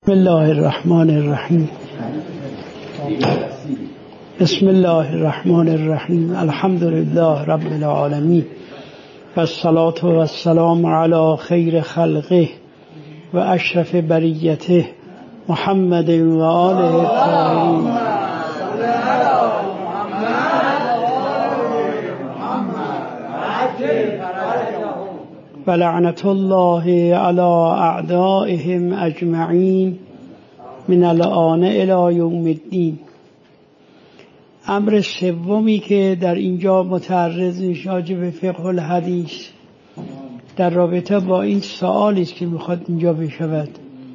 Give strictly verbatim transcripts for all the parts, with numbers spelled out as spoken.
بسم الله الرحمن الرحیم بسم الله الرحمن الرحیم الحمد لله رب العالمین و الصلاة و السلام علی خیر خلقه و اشرف بریته محمد و آله الطاهرین و لعنت الله علی اعدائهم اجمعین من الآن الی یوم الدین. امر سومی که در اینجا متعرض میشه به فقه الحدیث در رابطه با این سؤالی است که میخواد اینجا بشود.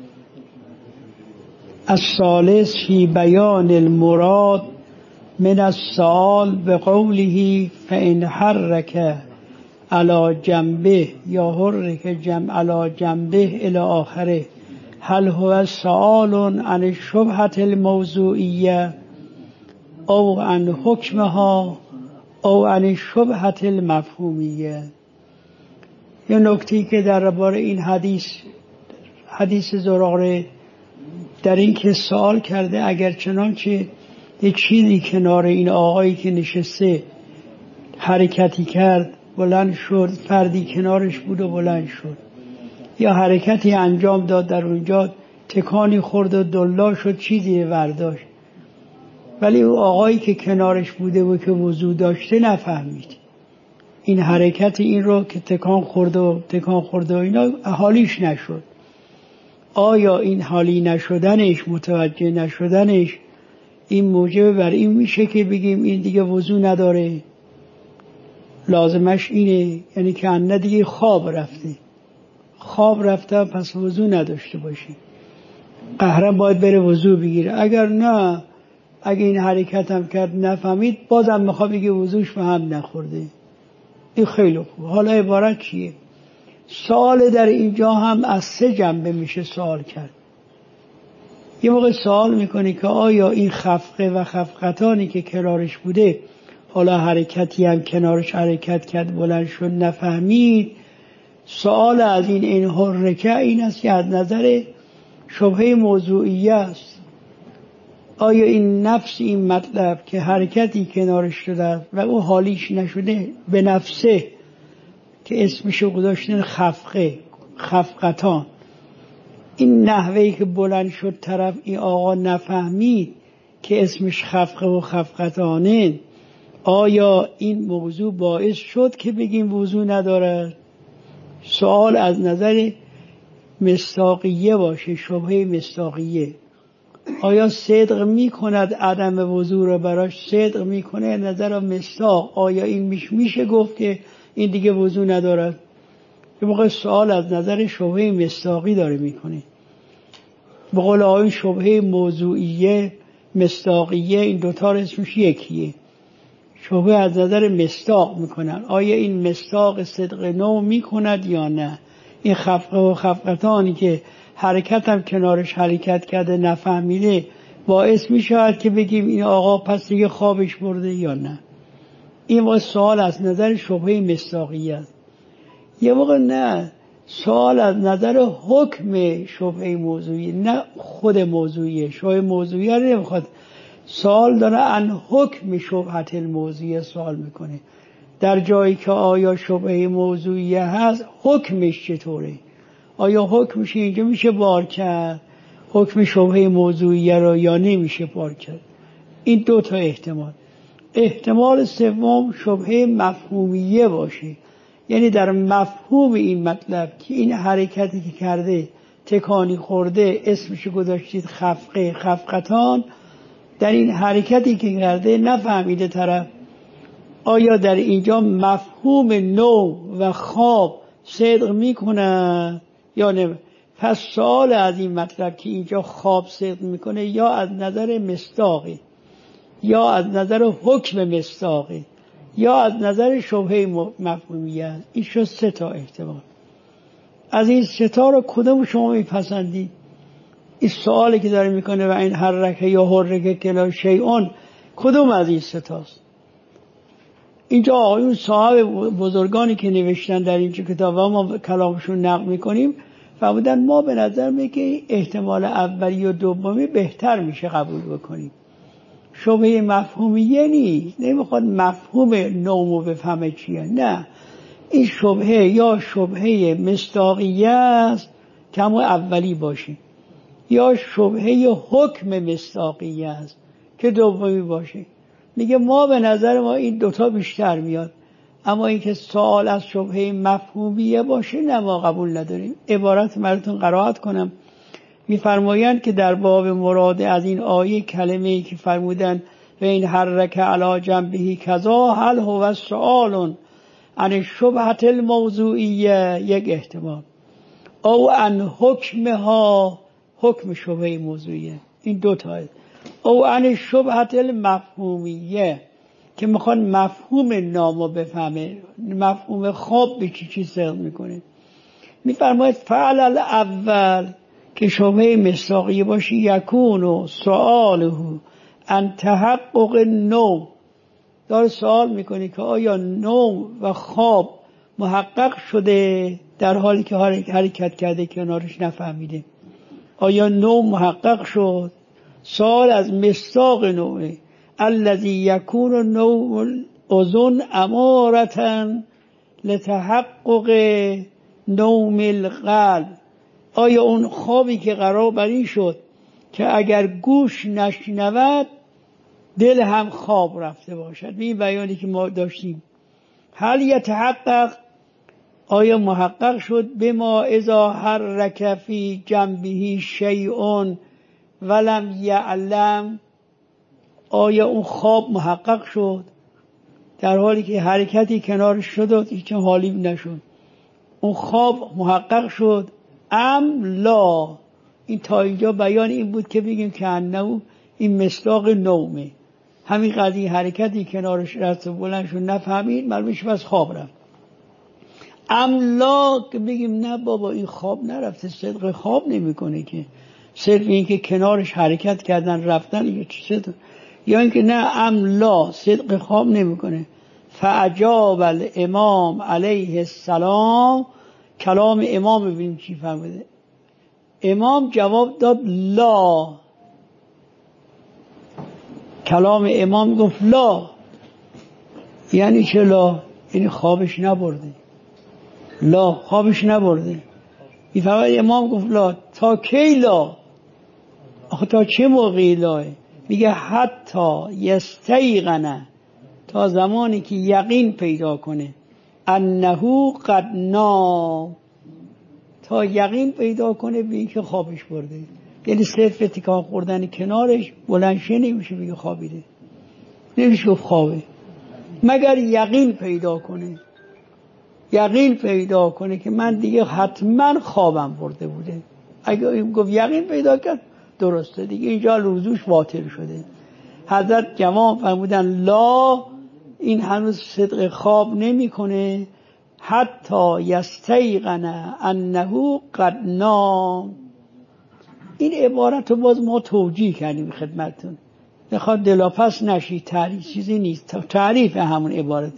الثالث فی بیان المراد من السؤال بقوله فإن حرک علی جنبه یا حرک جنب علی جنبه الی آخره هل هو سؤال عن الشبهة الموضوعیه او عن حکمها او عن الشبهة المفهومیه. یه نکته‌ای که درباره این حدیث حدیث زراره در این که سوال کرده اگر چنانچه یک چیزی کنار این آقایی که نشسته حرکتی کرد بلند شد، فردی کنارش بود و بلند شد، یا حرکتی انجام داد در اونجا تکانی خورد و دلا شد چیزی برداشت، ولی او آقایی که کنارش بوده و که وضو داشته نفهمید این حرکت این رو که تکان خورد و تکان خورد و اینا حالیش نشد. آیا این حالی نشدنش متوجه نشدنش این موجب بر این میشه که بگیم این دیگه وضو نداره؟ لازمش اینه، یعنی که انه دیگه خواب رفته خواب رفته پس وضو نداشته باشی، قهرم باید بره وضو بگیره. اگر نه، اگه این حرکت هم کرد نفهمید بازم میخواد بگه وضوش به هم نخورده. این خیلی خوب. حالا عبارت چیه؟ سوال در اینجا هم از سه جنبه میشه سوال کرد. یه موقع سوال میکنی که آیا این خفقه و خفقتانی که کنارش بوده حالا حرکتی هم کنارش حرکت کرد بلند شد نفهمید، سوال از این این حرکه این است که از نظر شبهه موضوعیه است. آیا این نفس این مطلب که حرکتی کنارش شده و او حالیش نشده به نفسه که اسمشو گذاشتن خفقه خفقتان، این نحوهی که بلند شد طرف این آقا نفهمید که اسمش خفقه و خفقتانه، آیا این موضوع باعث شد که بگیم وضو ندارد؟ سوال از نظر مصداقیه باشه، شبهه مصداقیه. آیا صدق میکند عدم وضو رو براش صدق میکنه نظر مصداق؟ آیا این میش میشه گفت که این دیگه وضو ندارد؟ یه موقع سوال از نظر شبهه مصداقی داره میکنه. به قول آقایون شبهه موضوعیه مصداقیه این دوتا اسمش یکیه. شبهه از نظر مصداق میکنن، آیا این مصداق صدق نو میکند یا نه؟ این خفقه و خفقتانی که حرکت هم کنارش حرکت کرده نفهمیده باعث میشود که بگیم این آقا پس دیگه خوابش برده یا نه؟ این موقع سوال از نظر شبهه مصداقیه است. یه موقع نه، سوال از نظر حکم شبهه موضوعی، نه خود موضوعیه. شبهه موضوعی رو نمیخواد، سوال داره عن حکم شبهت الموضوعیه سوال میکنه. در جایی که آیا شبهه موضوعیه هست حکمش چطوره؟ آیا حکمش اینجا میشه بار کرد حکم شبهه موضوعیه رو یا نمیشه بار کرد؟ این دو تا احتمال. احتمال سوم شبهه مفهومیه باشه، یعنی در مفهوم این مطلب که این حرکتی که کرده تکانی خورده اسمش گذاشتید خفقه خفقتان، در این حرکتی که کرده نفهمیده طرف، آیا در اینجا مفهوم نو و خواب صدق میکنه یا نه؟ پس سوال از این مطلب که اینجا خواب صدق میکنه یا از نظر مصداقی، یا از نظر حکم مصداقی، یا از نظر شبهه مفهومیه. این شد سه تا احتمال. از این سه تا رو کدوم شما میپسندید؟ این سوالی که داره میکنه و این حرکه یا حرکه کلا شیئون کدوم از این سه تاست؟ اینجا آقایون صاحب بزرگانی که نوشتن در این کتاب و ما کلامشون نقل میکنیم فرمودن ما به نظر میاد که احتمال اولی و دومی بهتر میشه قبول بکنیم. شبهه مفهومیه نیست، نمیخواد مفهوم نومو بفهمه چیه، نه، این شبهه یا شبهه مصداقیه است که همون اولی باشه، یا شبهه حکم مصداقیه است که دومی باشه. میگه ما به نظر ما این دوتا بیشتر میاد، اما اینکه سوال از شبهه مفهومیه باشه نه، ما قبول نداریم. عبارت براتون قرائت کنم. میفرمایند که در باب مراد از این آیه کلمه‌ای که فرمودن و این حرک علی جنبه کذا هل هو سؤال عن شبهه الموضوعیه، یک احتمال، او عن حکمها، حکم شبهه موضوعیه، این دو تا، او عن شبهه المفهومیه که میخوان مفهوم نامو بفهمه، مفهوم خواب به چی چی صدق میکنه. میفرماید فعل الاول که شبهه مصداقیه باشه، یکون و سؤاله ان تحقق نوم، داره سوال میکنه که آیا نوم و خواب محقق شده در حالی که حرکت کرده کنارش نفهمیده، آیا نوم محقق شد؟ سوال از مصداق نومه، الذی یکون نوم الاذن امارة لتحقق نوم القلب، آیا اون خوابی که قرار بر این شد که اگر گوش نشنود دل هم خواب رفته باشد، به این بیانی که ما داشتیم، هل یتحقق، آیا محقق شد بما اذا حرک فی جنبه شیء ولم یعلم، آیا اون خواب محقق شد در حالی که حرکتی کنارش شد و هیچ حالی نشد، اون خواب محقق شد ام لا. این تا اینجا بیان این بود که بگیم که انه این مصداق نومه، همین قضیه حرکتی کنارش رفت بلند شد نفهمید، معلومه بس خواب رفت. ام لا که بگیم نه بابا این خواب نرفته، صدق خواب نمیکنه که، صرف این که کنارش حرکت کردن رفتن یا چی صدق، یا اینکه نه ام لا صدق خواب نمیکنه. فاجاب الامام علیه السلام، کلام امام ببینیم چی فرموده. امام جواب داد لا، کلام امام گفت لا، یعنی چه لا؟ یعنی خوابش نبرده، لا خوابش نبرده. میفرماید امام گفت لا، تا کی لا؟ آخه تا چه موقعی لاه؟ میگه حتی یستیقن، تا زمانی که یقین پیدا کنه، انه قد نام، تا یقین پیدا کنه به اینکه خوابش برده. یعنی صرف تکان خوردن کنارش بلند شه نمیشه بگه خوابیده، نمیشه گفت خوابه، مگر یقین پیدا کنه، یقین پیدا کنه که من دیگه حتما خوابم برده بوده. اگه گفت یقین پیدا کرد درسته دیگه، اینجا روزوش باطل شده. حضرت جواب فرمودن لا، این هنوز صدق خواب نمی کنه، حتی یستیقن انه قد نام. این عبارت رو باز ما توجیه کردیم خدمتتون، بخواد دلاپس نشید، تعریف چیزی نیست، تعریف همون عبارت.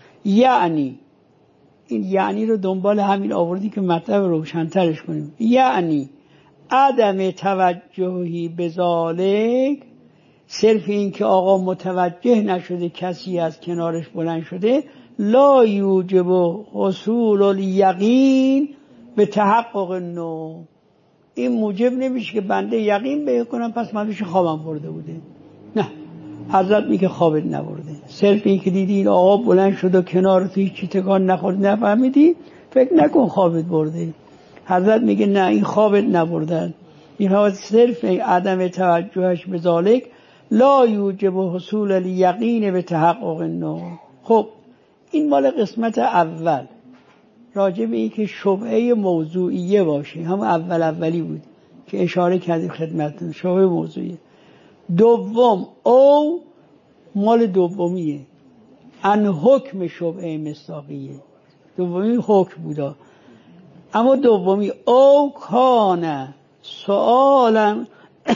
یعنی این یعنی رو دنبال همین آوردی که مطلب روشن‌ترش کنیم. یعنی عدم توجهی به ذالک، صرف این که آقا متوجه نشده کسی از کنارش بلند شده، لا یوجب حصول الیقین به تحقق نوم، این موجب نمیشه که بنده یقین بکنم پس من بشه خوابم برده بوده. نه، حضرت میگه خوابت نبرده، صرف این که دیدی این آقا بلند شد و کنار تو هیچی تکان نخورد نفهمیدی، فکر نکن خوابت برده. حضرت میگه نه، این خوابت نبردن، این صرف عدم توجهش به ذالک لا یوجب حصول الیقین به تحقق نوم. خب این مال قسمت اول، راجع به این که شبهه موضوعیه باشه، هم اول اولی بود که اشاره کردیم خدمتتون، شبهه موضوعیه. دوم او مال دومیه، ان حکم شبهه مصداقیه، دومی حکم بودا، اما دومی او کانه سؤالا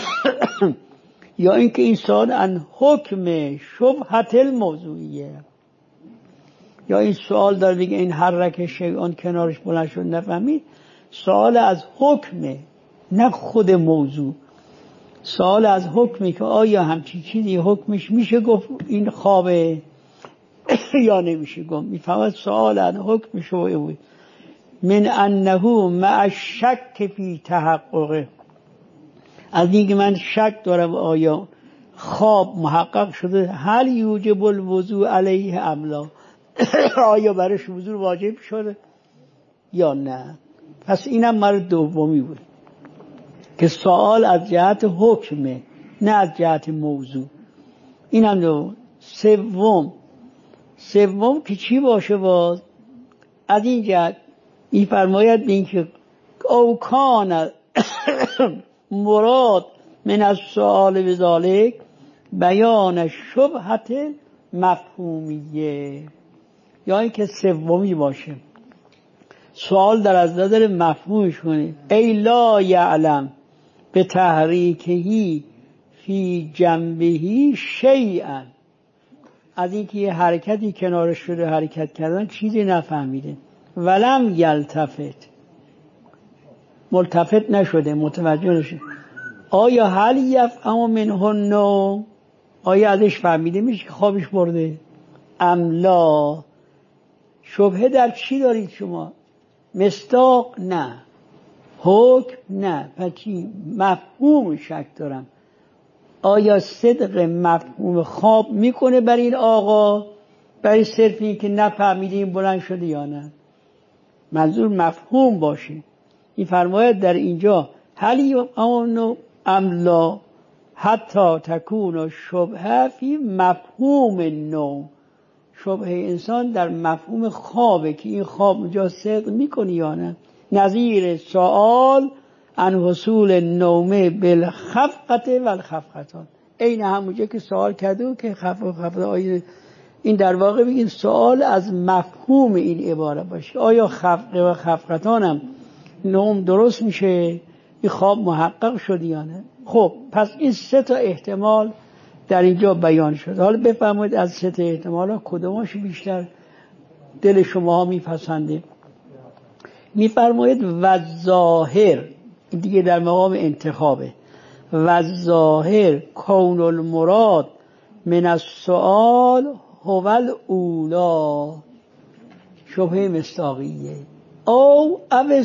یا اینکه این سؤال ان حکم شبهه الموضوعیه، یا این سوال داره دیگه این حرکه شیعان کنارش بلند شد نفهمید، سوال از حکمه، نه خود موضوع. سوال از حکمه که آیا همچین چیزی حکمش میشه گفت این خوابه یا نمیشه گفت. میفهمد سوال از حکمش بود. من انه مع الشک فی تحققه، از اینکه من شک دارم آیا خواب محقق شده، هل یوجب الوضوء علیه ام لا، آیا برش وضوء واجب شده یا نه. پس اینم مرد دومی بود که سوال از جهت حکمه نه از جهت موضوع. اینم دو. سوم سوم که چی باشه باز از این جهت میفرماید به این که او کان مراد من از سوال بذالک بیان شبهت مفهومیه، یا این که سومی باشه سوال در از نظر مفهومش کنه. ای لا یعلم به تحریکهی فی جنبهی شیئا، از اینکه یه حرکتی کنارش شده حرکت کردن چیزی نفهمیده. ولم یلتفت، ملتفت نشده، متوجه نشده. آیا هل یفهم منه النوم، آیا ازش فهمیده میشه که خوابش برده ام لا. شبهه در چی دارید شما؟ مصداق نه، حکم نه، پس چی؟ مفهوم شک دارم. آیا صدق مفهوم خواب میکنه برای این آقا، برای صرف این که نفهمیدیم بلند شده یا نه؟ منظور مفهوم باشه. این فرماید در اینجا هل یفهم ام لا حتی تکون شبهه فی مفهوم النوم. شبهه انسان در مفهوم خوابه که این خواب اونجا صدق میکنی یا نه. نظیر سوال عن حصول النوم بالخفقت و الخفقتان، این همونجا که سوال کرده که خفق و خفقه، این در واقع بگیم سوال از مفهوم این عبارت باشه. آیا خفقه و خفقتان هم نوم درست میشه، این خواب محقق شد یا نه؟ خب پس این سه تا احتمال در اینجا بیان شد. حالا بفرمایید از سه تا احتمال ها کدوماش بیشتر دل شما ها میپسنده؟ میفرمایید و ظاهر، دیگه در مقام انتخابه، و ظاهر کون المراد من السؤال هو الاولا، شبهه مصداقیه، او او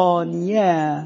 ثانیه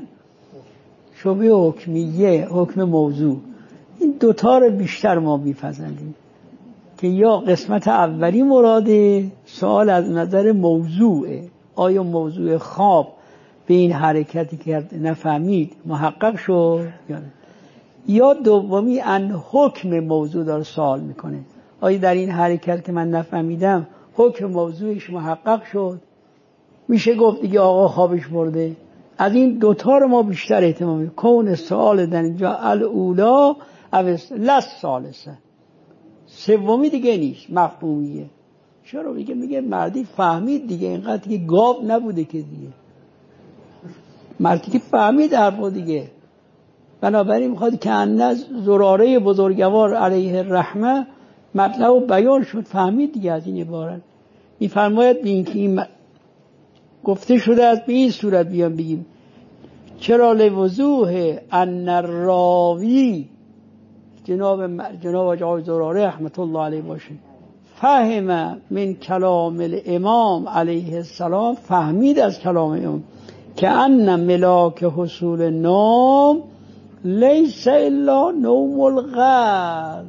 شبهه حکمیه، حکم موضوع. این دوتا رو بیشتر ما میپسندیم که یا قسمت اولی مراده، سوال از نظر موضوعه، آیا موضوع خواب به این حرکتی که نفهمید محقق شد یا نه، یا دومی ان حکم موضوع داره سوال میکنه، آیا در این حرکت که من نفهمیدم حکم موضوعش محقق شد، میشه گفت دیگه آقا خوابش برده. از این دوتا رو ما بیشتر اهتمام میدیم. کون سوال در اینجا الاولا او لس ثالثه، سومی دیگه نیست، مفهومیه. چرا؟ میگه میگه مردی فهمید دیگه، اینقدر که گاو نبوده که دیگه، مردی که فهمید حرفو دیگه. بنابراین میخواد که انداز زراره بزرگوار علیه الرحمه مطلب بیان شد، فهمید دیگه. از این عبارت میفرماید به این که این گفته شده از به این صورت بیان بگیم چرا لوضوح ان الراوی جناب جناب آقای زراره رحمت الله علیه باشه فهم من کلام الامام علیه السلام، فهمید از کلام امام که ان ملاک حصول نوم لیس الا نوم القلب،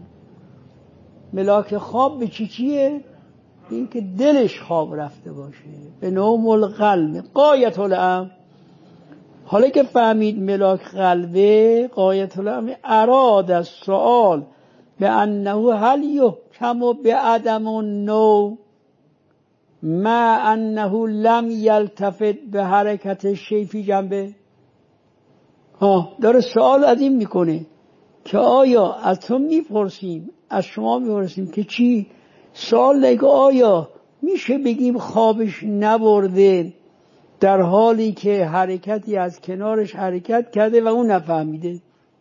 ملاک خواب به چی چیه؟ این که دلش خواب رفته باشه، به نوم القلب قایت الامر. حالا که فهمید ملاک قلبه قایت الامر، اراد از سوال به انه هل یحکم به عدم النوم ما انه لم یلتفت به حرکت شیء فی جنبه. ها داره سوال از این میکنه که آیا از تو میپرسیم، از شما میپرسیم که چی؟ سوال دیگه آیا میشه بگیم خوابش نبرده در حالی که حرکتی از کنارش حرکت کرده و اون نفهمیده؟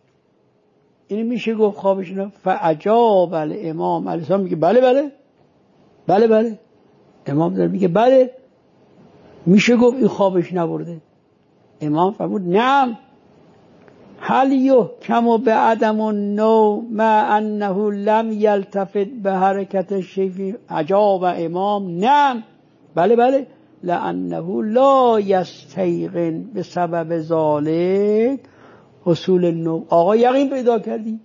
این میشه گفت خوابش نبرده؟ فعجاب الامام علیه السلام میگه بله بله بله بله. امام داره میگه بله میشه گفت این خوابش نبرده. امام فرمود نعم هل یحکم به عدم النوع مع انه لم یلتفت به حرکت شیفی. عجاب امام نعم بله بله لانه لا یستیقن به سبب ذالک حصول النوم. آقا یقین پیدا کردی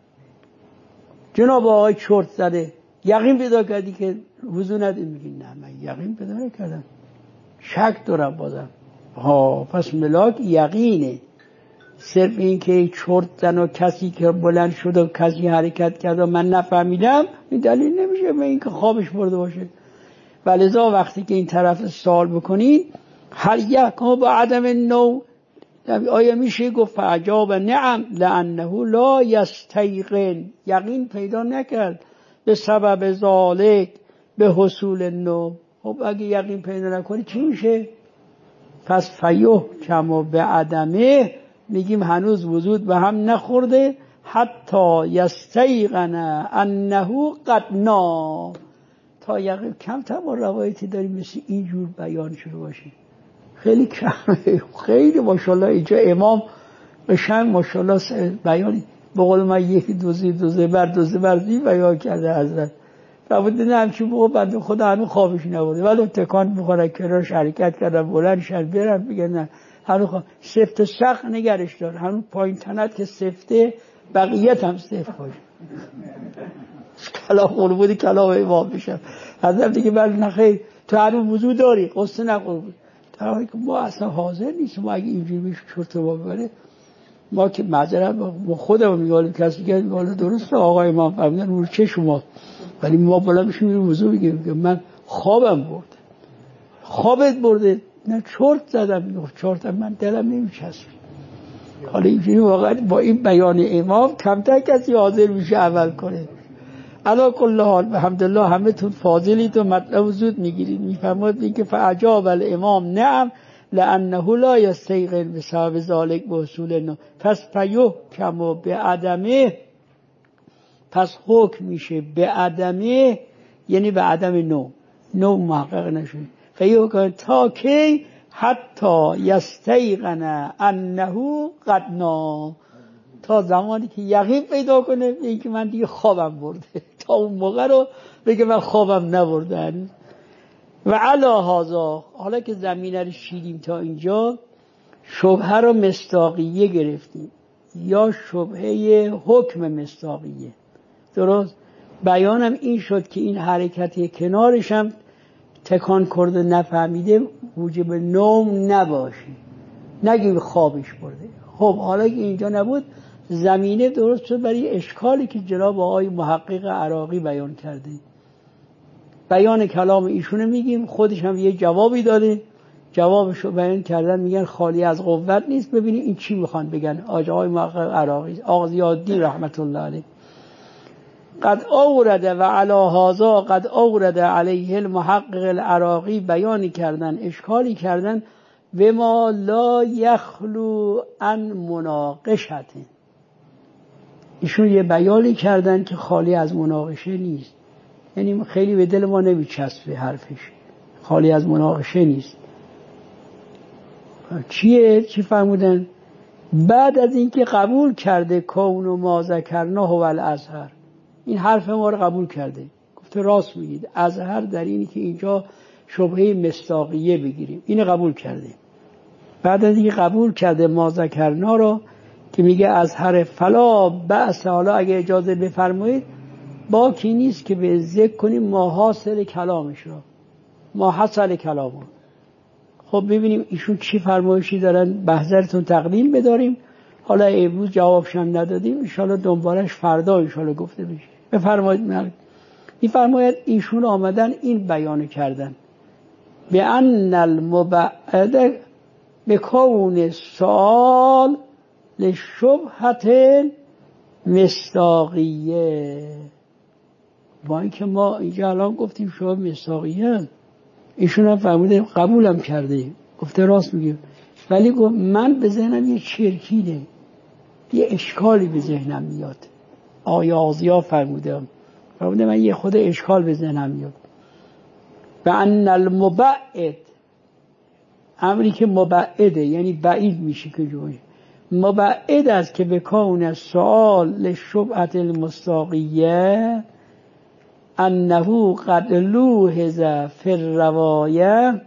جناب آقای چرت زده یقین پیدا کردی که وضو نداری؟ میگی نه من یقین پیدا نکردم شک دارم بازم. ها پس ملاک یقینه. صرف این که چرت زن و کسی که بلند شد و کسی حرکت کرد و من نفهمیدم این دلیل نمیشه به این که خوابش برده باشه. ولذا وقتی که این طرف سوال بکنید هل یحکم به عدم النوع آیا میشه گفت فعجاب نعم لانه لا یستیقن یقین پیدا نکرد به سبب ذالک به حصول النوع. خب اگه یقین پیدا نکنی چی میشه؟ پس فیح کم به عدمه میگیم هنوز وجود به هم نخورده حتی یستیقن انه قد نا. تا یقین کم تا ما روایتی داریم مثل اینجور بیان شده باشه خیلی کمه. خیلی ماشاءالله اینجا امام قشنگ ماشاءالله بیانی به قول من یکی دوزی دوزه بر دوزه بردی بیان کرده حضرت. رابطه نه همچون موقع بنده خدا هنو خوابش نبوده ولی تکان میخوره کنارش حرکت کردن بلند شد برن بگن نه هنو خواب سفت سخت نگرش دار هنو پایین تنت که سفته بقیت هم سفت باشه. کلام خورو بودی کلام امام بشم حضرت دیگه بله نخیر تو هنو وضو داری قصه نخور بود در حالی که ما اصلا حاضر نیست. ما اگه اینجوری میشه چرت ما ببره ما که معذرت ما خودمون میگیم کسی که میگه درسته آقا امام فرمودن رو چه شما ولی ما بالا میشیم میریم وضو میگیم من خوابم برده. خوابت برده؟ نه چرت زدم. میگم چرت من دلم نمیچسبه. حالا اینجوری واقعا با این بیان امام کمتر کسی حاضر میشه عمل کنه. علا کل حال الحمدلله همه تون فاضلید و مطلب زود میگیرید. میفرماید اینکه فعجاب الامام نعم لانه لا یستیقن بسبب ذالک به حصول النوع. پس فیح کم به عدمه پس حکم میشه به عدمه یعنی به عدم نوع نوع محقق نشده. فیح کم تا کی حتی یستیقن انه قد نا تا زمانی که یقین پیدا کنه این که من دیگه خوابم برده تا اون موقع رو بگه من خوابم نبرده. و علا هازا حالا که زمینه رو شیدیم تا اینجا شبهه رو مصداقیه گرفتیم یا شبهه حکم مصداقیه. درست بیانم این شد که این حرکتی کنارش هم تکان کرده نفهمیده موجب نوم نباشه نگیم خوابش برده. خب حالا که اینجا نبود زمینه درست شد برای اشکالی که جناب آقای محقق عراقی بیان کرده. بیان کلام ایشونه میگیم خودش هم یه جوابی داده جوابشو بیان کردن میگن خالی از قوت نیست. ببینید این چی میخوان بگن آقای محقق عراقی آقا ضیاءالدین رحمت الله علیه قد اورده و علی هذا قد اورده علیه المحقق العراقی بیانی کردن اشکالی کردن و ما لا یخلو عن مناقشت. ایشون یه بیانی کردن که خالی از مناقشه نیست یعنی خیلی به دل ما نمیچسبه حرفش خالی از مناقشه نیست. چیه؟ چی فرمودن؟ بعد از اینکه قبول کرده کون و ما ذکرناه و الازهر این حرف ما رو قبول کرده گفته راست میگید ازهر در اینی که اینجا شبهه مصداقیه بگیریم اینو قبول کرده. بعد از اینکه قبول کرده ما ذکرنا رو که میگه ازهر فلا بأس حالا اگه اجازه بفرمایید باکی نیست که به ذکر کنیم ما حاصل کلامش رو ما حاصل کلامو. خب ببینیم ایشون چی فرمایشی دارن بحضرتون تقدیم بداریم. حالا امروز جوابش هم ندادیم ان شاءالله دنبالش فردا ان شاءالله گفته بشه. بفرمایید. میفرماید ایشون آمدن این بیان کردن به ان المبعد به کون سوال لشبهت مصداقیه. با اینکه ما اینجا الان گفتیم شبهه مصداقیه ایشون هم فرموده قبولم کرده گفته راست میگه ولی گفت من به ذهنم یه چرکینه یه اشکالی به ذهنم میاد. آیا آزیا فرموده فرموده من یه خود اشکال به ذهنم میاد. و ان المبعد امری که مبعده، یعنی بعید میشه که جوی مبعد است که بکون سؤال لشبهة المستاقیه انه قد لوحظ فی الروایه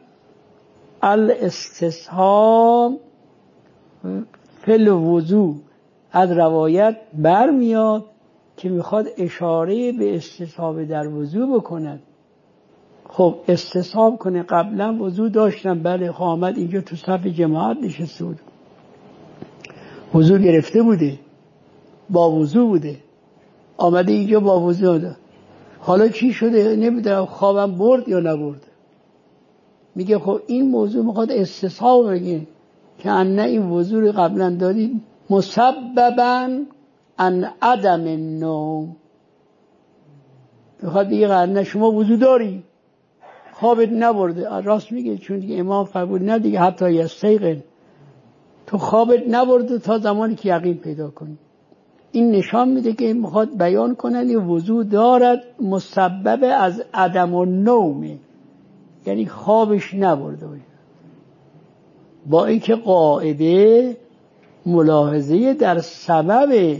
الاستصحاب فی الوضوء. از روایت برمیاد که میخواد اشاره به استصحاب در وضوء بکند. خب استصحاب کنه، قبلا وضوء داشتم، بله، آمد اینجا تو صف جماعت نشسته بود، وضوء گرفته بوده، با وضوء بوده، آمده اینجا با وضوء ده. حالا چی شده نمیدونم، خوابم برد یا نبرد. میگه خب این موضوع میخواد استصحاب بگه که ان این وضوع رو قبلا دارید مسببا ان عدم النوم. میخواد دیگه قرنه شما وضوع داری، خوابت نبرده. راست میگه، چون دیگه امام فرمود نه دیگه حتی یستیقن، تو خوابت نبرده تا زمانی که یقین پیدا کنی. این نشان میده که میخواد بیان کنن این وضوع دارد مسبب از عدم النوم، یعنی خوابش نبرده باشه. با اینکه قاعده ملاحظه در سبب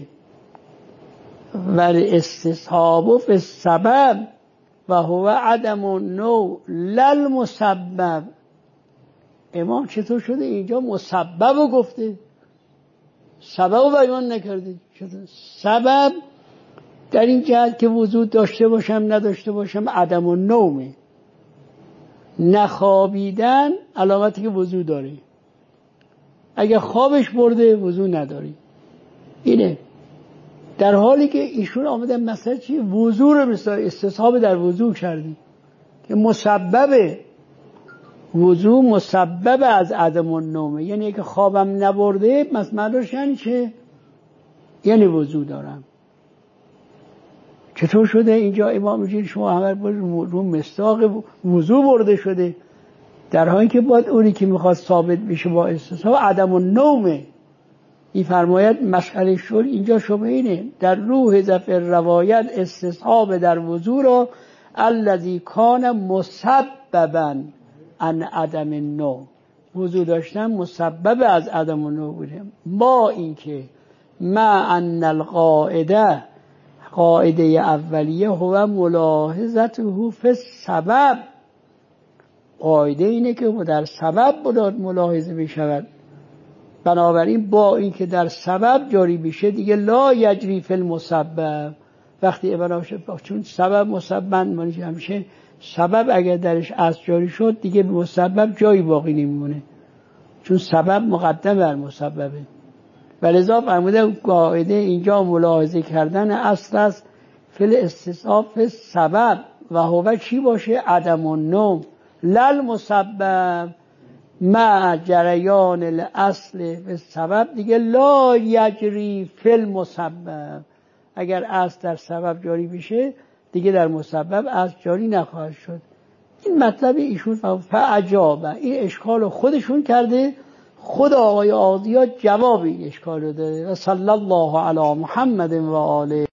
و استصحاب فی السبب و هو عدم النوم للمسبب. امام چطور شده اینجا مسبب گفته، سبب بیان نکرده؟ سبب در این جهت که وضوع داشته باشم نداشته باشم عدم النومه، نخوابیدن علامتی که وضوع داره. اگه خوابش برده وضوع نداری. اینه در حالی که ایشون آمدن مثلا چی وضوع رو مثلا استصحاب در وضوع کردی که مسبب وضوع مسبب از عدم النومه، یعنی که خوابم نبرده مثلا روش یعنی چه؟ یعنی وضوع دارم. چطور شده اینجا امام میگه شما همه رو مستاق وضوع برده شده، در حالی که باید اونی که میخواد ثابت بشه با استصحاب عدم النومه. این فرمایت مسئله شد اینجا شبهه اینه در روح ظفر روایت استصحاب در وضوع را الذی کان مسببا ان عدم النوم، وضوع داشتن مسبب از عدم النوم بوده. با اینکه مع ان القاعده قاعده اولیه هو ملاحظته فی السبب، قاعده اینه که در سبب باید ملاحظه بشود. بنابراین با اینکه در سبب جاری بشه دیگه لا یجری فی المسبب. وقتی ابراهیم شد چون سبب مسبب منشه همیشه سبب اگر درش اصل جاری شد دیگه مسبب جایی باقی نمیمونه، چون سبب مقدم بر مسببه. ولذا فرموده قاعده اینجا ملاحظه کردن اصل است فی الاستصحاب فی سبب و هو چی باشه؟ عدم النوم لل مسبب مع جریان الاصل فی سبب دیگه لا یجری فی المسبب. اگر اصل در سبب جاری بشه دیگه در مسبب اصل جاری نخواهد شد. این مطلب ایشون فعجابه، این اشکال خودشون کرده، خود آقای آضیا جواب این اشکال رو داده. و صلی الله علی محمد و آله.